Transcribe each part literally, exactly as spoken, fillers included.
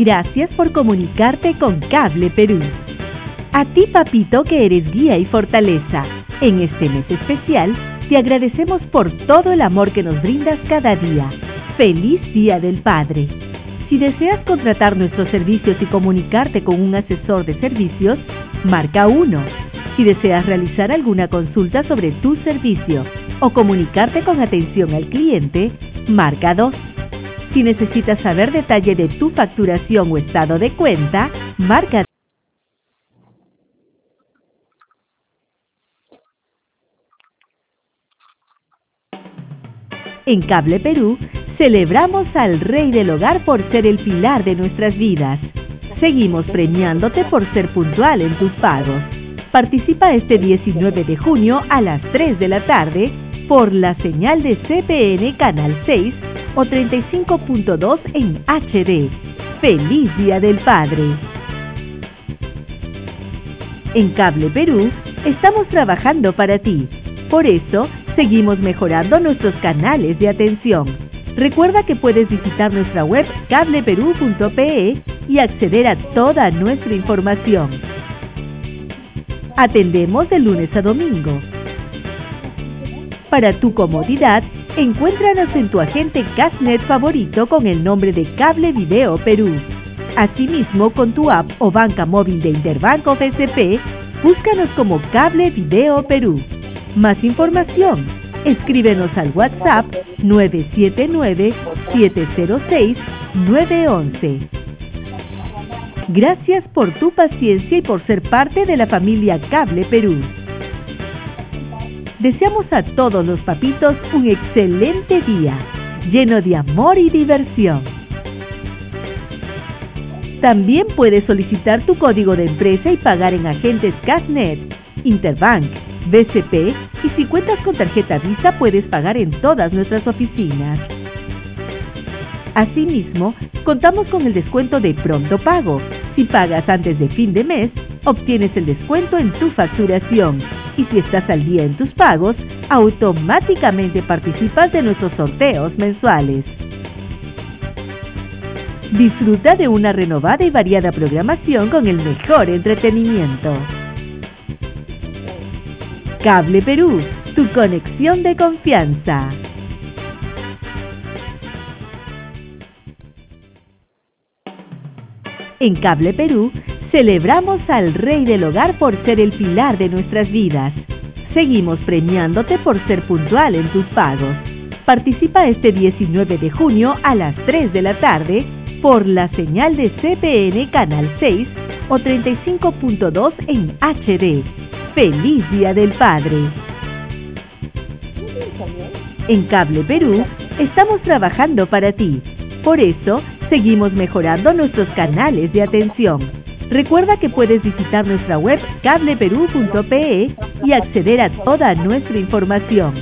Gracias por comunicarte con Cable Perú. A ti, papito, que eres guía y fortaleza, en este mes especial, te agradecemos por todo el amor que nos brindas cada día. ¡Feliz Día del Padre! Si deseas contratar nuestros servicios y comunicarte con un asesor de servicios, marca uno. Si deseas realizar alguna consulta sobre tu servicio o comunicarte con atención al cliente, marca dos. Si necesitas saber detalle de tu facturación o estado de cuenta, marca. En Cable Perú, celebramos al Rey del Hogar por ser el pilar de nuestras vidas. Seguimos premiándote por ser puntual en tus pagos. Participa este diecinueve de junio a las tres de la tarde por la señal de C P N Canal seis o treinta y cinco punto dos en H D. ¡Feliz Día del Padre! En Cable Perú, estamos trabajando para ti. Por eso, seguimos mejorando nuestros canales de atención. Recuerda que puedes visitar nuestra web cable perú punto pe y acceder a toda nuestra información. Atendemos de lunes a domingo. Para tu comodidad, encuéntranos en tu agente Cashnet favorito con el nombre de Cable Video Perú. Asimismo, con tu app o banca móvil de Interbank o B C P, búscanos como Cable Video Perú. Más información, escríbenos al WhatsApp nueve siete nueve, siete cero seis, nueve uno uno. Gracias por tu paciencia y por ser parte de la familia Cable Perú. Deseamos a todos los papitos un excelente día, lleno de amor y diversión. También puedes solicitar tu código de empresa y pagar en agentes Cashnet, Interbank, B C P y si cuentas con tarjeta Visa puedes pagar en todas nuestras oficinas. Asimismo, contamos con el descuento de Pronto Pago. Si pagas antes de fin de mes, obtienes el descuento en tu facturación. Y si estás al día en tus pagos, automáticamente participas de nuestros sorteos mensuales. Disfruta de una renovada y variada programación con el mejor entretenimiento. Cable Perú, tu conexión de confianza. En Cable Perú, celebramos al Rey del Hogar por ser el pilar de nuestras vidas. Seguimos premiándote por ser puntual en tus pagos. Participa este diecinueve de junio a las tres de la tarde por la señal de C P N Canal seis o treinta y cinco punto dos en H D. ¡Feliz Día del Padre! En Cable Perú, estamos trabajando para ti. Por eso, seguimos mejorando nuestros canales de atención. Recuerda que puedes visitar nuestra web cable perú punto pe y acceder a toda nuestra información.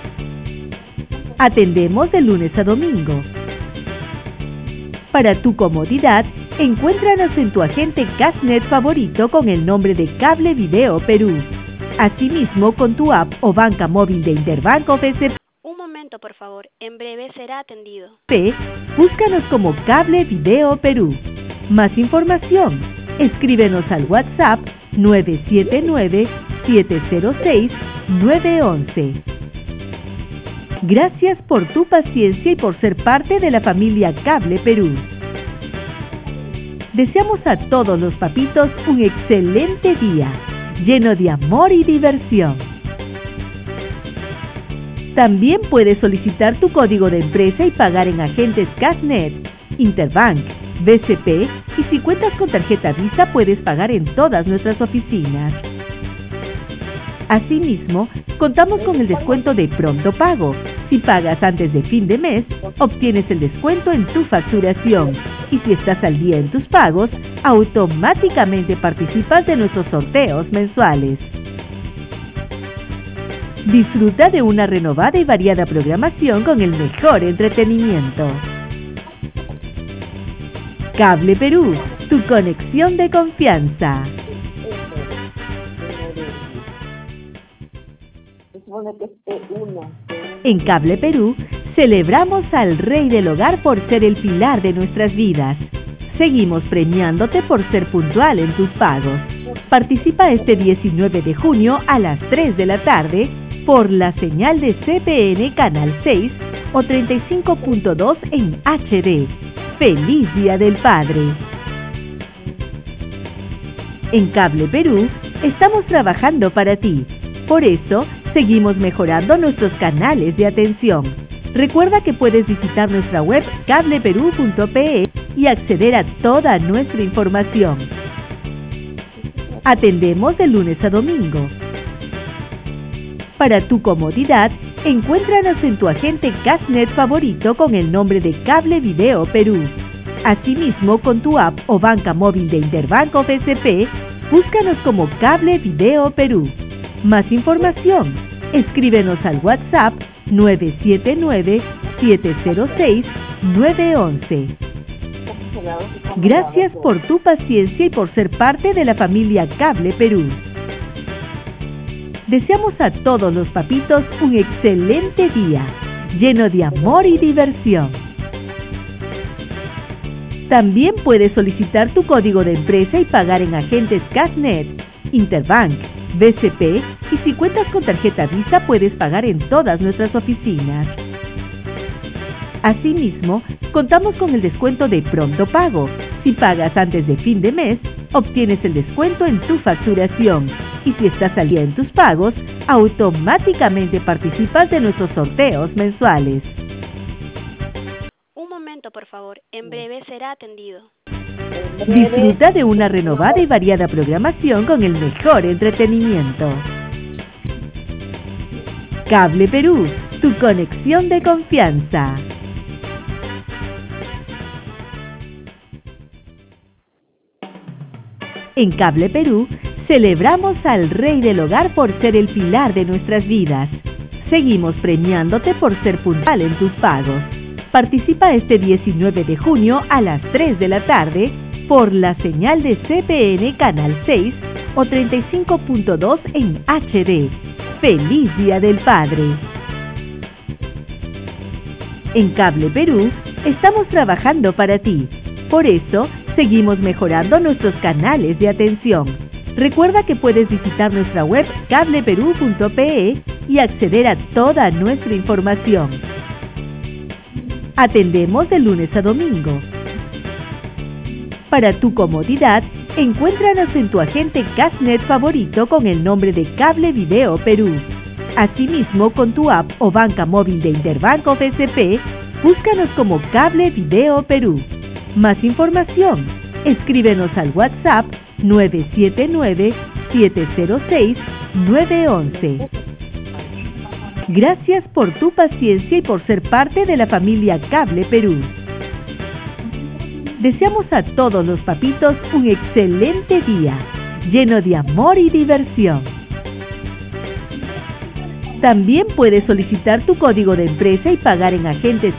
Atendemos de lunes a domingo. Para tu comodidad, encuéntranos en tu agente Cashnet favorito con el nombre de Cable Video Perú. Asimismo, con tu app o banca móvil de Interbank o B C P. Un momento, por favor. En breve será atendido. Búscanos como Cable Video Perú. Más información, escríbenos al WhatsApp nueve siete nueve, siete cero seis, nueve uno uno. Gracias por tu paciencia y por ser parte de la familia Cable Perú. Deseamos a todos los papitos un excelente día, lleno de amor y diversión. También puedes solicitar tu código de empresa y pagar en agentes Cashnet, Interbank, B C P y si cuentas con tarjeta Visa puedes pagar en todas nuestras oficinas. Asimismo, contamos con el descuento de Pronto Pago. Si pagas antes de fin de mes, obtienes el descuento en tu facturación. Y si estás al día en tus pagos, automáticamente participas de nuestros sorteos mensuales. Disfruta de una renovada y variada programación con el mejor entretenimiento. Cable Perú, tu conexión de confianza. En Cable Perú, celebramos al Rey del Hogar por ser el pilar de nuestras vidas. Seguimos premiándote por ser puntual en tus pagos. Participa este diecinueve de junio a las tres de la tarde por la señal de C P N Canal seis o treinta y cinco punto dos en H D. ¡Feliz Día del Padre! En Cable Perú estamos trabajando para ti. Por eso, seguimos mejorando nuestros canales de atención. Recuerda que puedes visitar nuestra web cable perú punto pe y acceder a toda nuestra información. Atendemos de lunes a domingo. Para tu comodidad, encuéntranos en tu agente Cashnet favorito con el nombre de Cable Video Perú. Asimismo, con tu app o banca móvil de Interbanco B C P, búscanos como Cable Video Perú. Más información, escríbenos al WhatsApp nueve siete nueve, siete cero seis, nueve uno uno. Gracias por tu paciencia y por ser parte de la familia Cable Perú. Deseamos a todos los papitos un excelente día, lleno de amor y diversión. También puedes solicitar tu código de empresa y pagar en agentes Cashnet, Interbank, B C P y si cuentas con tarjeta Visa puedes pagar en todas nuestras oficinas. Asimismo, contamos con el descuento de Pronto Pago. Si pagas antes de fin de mes, obtienes el descuento en tu facturación. Y si estás al día en tus pagos, automáticamente participas de nuestros sorteos mensuales. Un momento, por favor. En breve será atendido. Disfruta de una renovada y variada programación con el mejor entretenimiento. Cable Perú, tu conexión de confianza. En Cable Perú, celebramos al Rey del Hogar por ser el pilar de nuestras vidas. Seguimos premiándote por ser puntual en tus pagos. Participa este diecinueve de junio a las tres de la tarde por la señal de C P N Canal seis o treinta y cinco punto dos en H D. ¡Feliz Día del Padre! En Cable Perú estamos trabajando para ti. Por eso, seguimos mejorando nuestros canales de atención. Recuerda que puedes visitar nuestra web cable perú punto pe y acceder a toda nuestra información. Atendemos de lunes a domingo. Para tu comodidad, encuéntranos en tu agente Cashnet favorito con el nombre de Cable Video Perú. Asimismo, con tu app o banca móvil de Interbanco B C P, búscanos como Cable Video Perú. Más información, escríbenos al WhatsApp nueve siete nueve, siete cero seis, nueve uno uno. Gracias por tu paciencia y por ser parte de la familia Cable Perú. Deseamos a todos los papitos un excelente día, lleno de amor y diversión. También puedes solicitar tu código de empresa y pagar en agentes